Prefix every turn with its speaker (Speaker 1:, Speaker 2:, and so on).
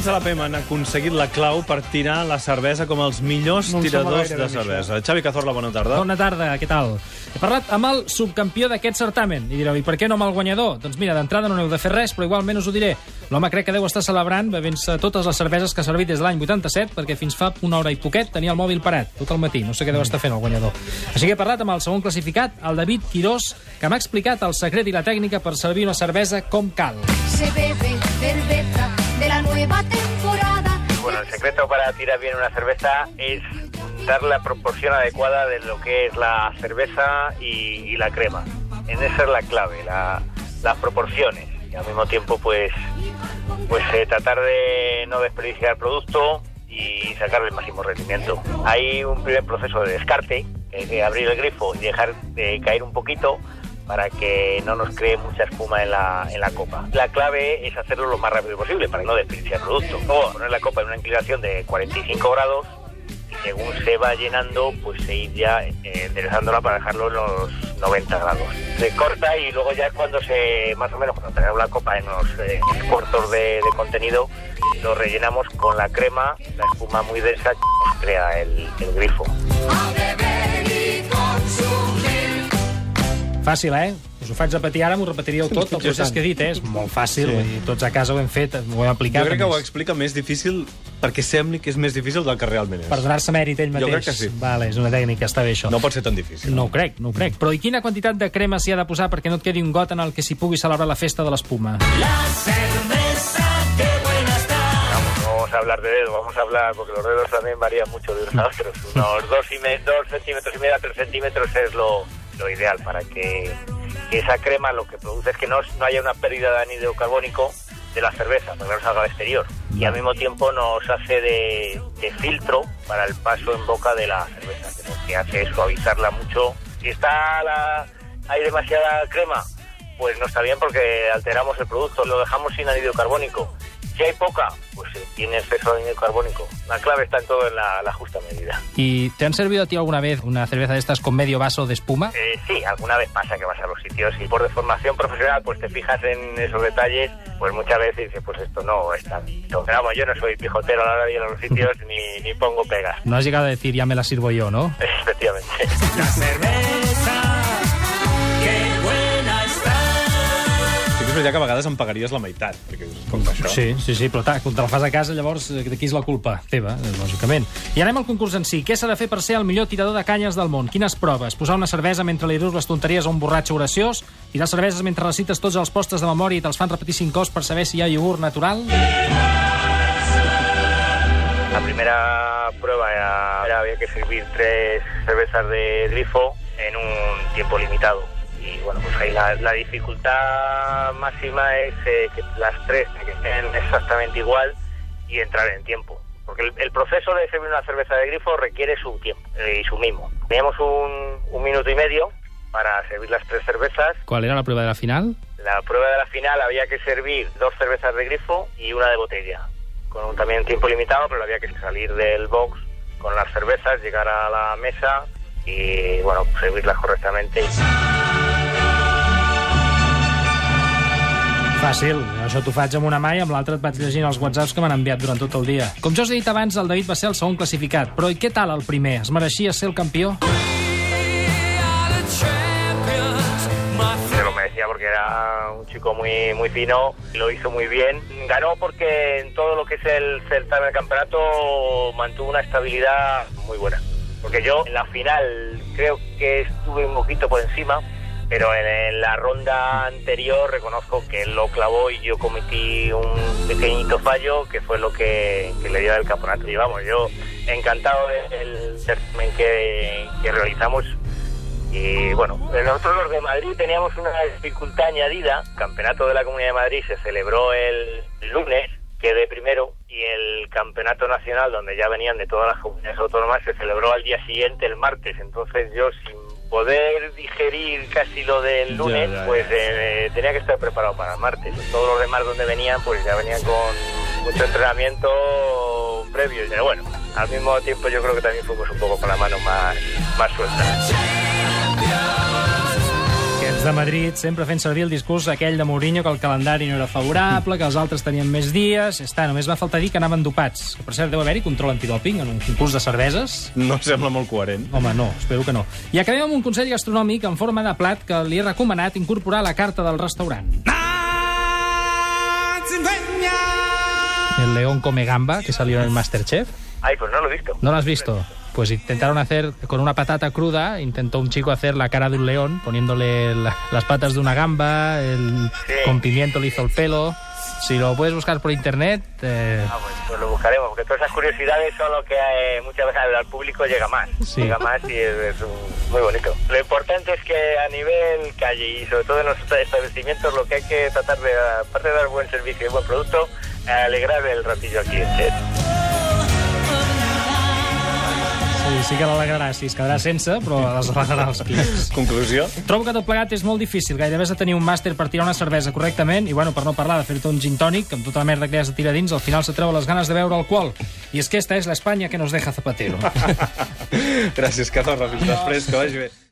Speaker 1: de l'APM han aconseguit la clau per tirar la cervesa com els millors tiradors de cervesa. Xavi Cazorla, bona tarda.
Speaker 2: Bona tarda, què tal? He parlat amb el subcampió d'aquest certamen. I direu, i per què no amb el guanyador? Doncs mira, d'entrada no n'heu de fer res, però igualment us ho diré. L'home crec que deu estar celebrant bevent-se totes les cerveses que ha servit des de l'any 87, perquè fins fa una hora i poquet tenia el mòbil parat, tot el matí. No sé què deu estar fent el guanyador. Així que he parlat amb el segon classificat, el David Quirós, que m'ha explicat el secret i la tècnica per servir una cervesa com cal.
Speaker 3: Se bebe cerveza de la nueva temporada.
Speaker 4: Bueno, el secreto para tirar bien una cerveza es dar la proporción adecuada de lo que es la cerveza y la crema. En esa es la clave, las proporciones. Y al mismo tiempo, pues tratar de no desperdiciar el producto y sacarle el máximo rendimiento. Hay un primer proceso de descarte, de abrir el grifo y dejar de caer un poquito para que no nos cree mucha espuma en la copa. La clave es hacerlo lo más rápido posible para no desperdiciar el producto. Luego poner la copa en una inclinación de 45 grados y según se va llenando, pues seguir ya enderezándola para dejarlo en los 90 grados. Se corta y luego ya cuando más o menos cuando tenemos la copa en los cortos de contenido, lo rellenamos con la crema, la espuma muy densa que nos crea el grifo.
Speaker 2: Fàcil, Us ho faig repetir ara, m'ho repetiríeu tot, el procés que he dit, És molt fàcil, sí. Tots a casa ho hem fet, ho hem aplicat.
Speaker 1: Jo crec que ho explica més difícil perquè sembli que és més difícil del que realment és.
Speaker 2: Per donar-se mèrit ell mateix.
Speaker 1: Jo crec que sí.
Speaker 2: Vale, és una tècnica, està bé això.
Speaker 1: No pot ser tan difícil.
Speaker 2: No ho crec. Però i quina quantitat de crema s'hi ha de posar perquè no et quedi un got en el que s'hi pugui celebrar la festa de l'espuma?
Speaker 5: La cerveza, qué buena está.
Speaker 4: Vamos a hablar de dedos, vamos a hablar, porque los dedos también varían mucho de unos a otros. Unos 2 centímetros y medio a 3 centímetros es lo ideal para que esa crema lo que produce es que no haya una pérdida de anhídrido carbónico de la cerveza, porque no salga al exterior. Y al mismo tiempo nos hace de filtro para el paso en boca de la cerveza, que lo que hace es suavizarla mucho. Si hay demasiada crema, pues no está bien porque alteramos el producto, lo dejamos sin anhídrido carbónico. Si hay poca, pues tiene exceso de anhídrido carbónico. La clave está en todo en la justa medida.
Speaker 2: ¿Y te han servido a ti alguna vez una cerveza de estas con medio vaso de espuma?
Speaker 4: Sí, alguna vez pasa que vas a los sitios y por deformación profesional pues te fijas en esos detalles, pues muchas veces dices, pues esto no está bien. Pero vamos, yo no soy pijotero a la hora de ir a los sitios ni pongo pegas.
Speaker 2: No has llegado a decir, ya me la sirvo yo, ¿no?
Speaker 4: Efectivamente.
Speaker 5: La cerveza, qué buena está.
Speaker 1: És veritat que a vegades em pagaries la meitat, perquè com això...
Speaker 2: Sí, però quan te la fas a casa, llavors, de qui és la culpa? Teva, lògicament. I anem al concurs en si. Què s'ha de fer per ser el millor tirador de canyes del món? Quines proves? Posar una cervesa mentre li dius les tonteries a un borratxo graciós? Tirar cerveses mentre recites tots els postres de memòria i te'ls fan repetir 5 cops per saber si hi ha iogurt natural?
Speaker 4: La primera prueba había que servir 3 cervezas de grifo en un tiempo limitado. Y bueno, pues ahí la dificultad máxima es que las 3 que estén exactamente igual y entrar en tiempo. Porque el proceso de servir una cerveza de grifo requiere su tiempo y su mimo. Teníamos un minuto y medio para servir las 3 cervezas.
Speaker 2: ¿Cuál era la prueba de la final?
Speaker 4: La prueba de la final había que servir 2 cervezas de grifo y una de botella. Con también tiempo limitado, pero había que salir del box con las cervezas, llegar a la mesa y, bueno, servirlas correctamente.
Speaker 2: Fàcil, això t'ho faig amb una mà i amb l'altra et vaig llegint els whatsapps que m'han enviat durant tot el dia. Com ja us he dit abans, el David va ser el segon classificat, però i què tal el primer? Es mereixia ser el campió?
Speaker 4: Se lo merecía porque era un chico muy fino, lo hizo muy bien. Ganó porque en todo lo que es el certamen del campeonato mantuvo una estabilidad muy buena. Porque yo en la final creo que estuve un poquito por encima, pero en la ronda anterior reconozco que él lo clavó y yo cometí un pequeñito fallo que fue lo que le dio el campeonato. Y vamos, yo encantado del certamen que realizamos. Y bueno, nosotros los de Madrid teníamos una dificultad añadida. El campeonato de la Comunidad de Madrid se celebró el lunes, quedé primero, y el campeonato nacional, donde ya venían de todas las comunidades autónomas, se celebró al día siguiente, el martes. Entonces yo, sin poder digerir casi lo del lunes, pues tenía que estar preparado para el martes. Todos los demás donde venían, pues ya venían con mucho entrenamiento previo. Pero bueno, al mismo tiempo yo creo que también fuimos un poco con la mano más suelta.
Speaker 2: Què ens de Madrid, sempre fent servir el discurs aquell de Mourinho, que el calendari no era favorable, que els altres tenien més dies... Només va faltar dir que anaven dopats. Que, per cert, deu haver-hi control antidòping en un concurs de cerveses.
Speaker 1: No sembla molt coherent.
Speaker 2: Home, no, espero que no. I acabem amb un consell gastronòmic en forma de plat que li he recomanat incorporar a la carta del restaurant. El león come gamba, que salió en el Masterchef.
Speaker 4: Ay, pues no lo he visto.
Speaker 2: ¿No lo has visto? Pues intentaron hacer, con una patata cruda, intentó un chico hacer la cara de un león, poniéndole las patas de una gamba, con pimiento le hizo el pelo. Si lo puedes buscar por internet...
Speaker 4: Pues lo buscaremos, porque todas esas curiosidades son lo que muchas veces al público llega más.
Speaker 2: Sí.
Speaker 4: Llega más y es muy bonito. Lo importante es que a nivel calle y sobre todo en los establecimientos lo que hay que tratar de, aparte de dar buen servicio y buen producto, alegrar el ratillo al cliente.
Speaker 2: Sí que l'alegrarà, sí, es quedarà sense, però les alegrarà els clients.
Speaker 1: Conclusió?
Speaker 2: Trobo que tot plegat és molt difícil. Gairebé has de tenir un màster per tirar una cervesa correctament i, bueno, per no parlar de fer-te un gin tònic, amb tota la merda que has de tirar dins, al final se treu les ganes de beure alcohol. I és que esta és l'Espanya que nos deja Zapatero.
Speaker 1: Gràcies, Cazorla. Fins després, que vagi bé.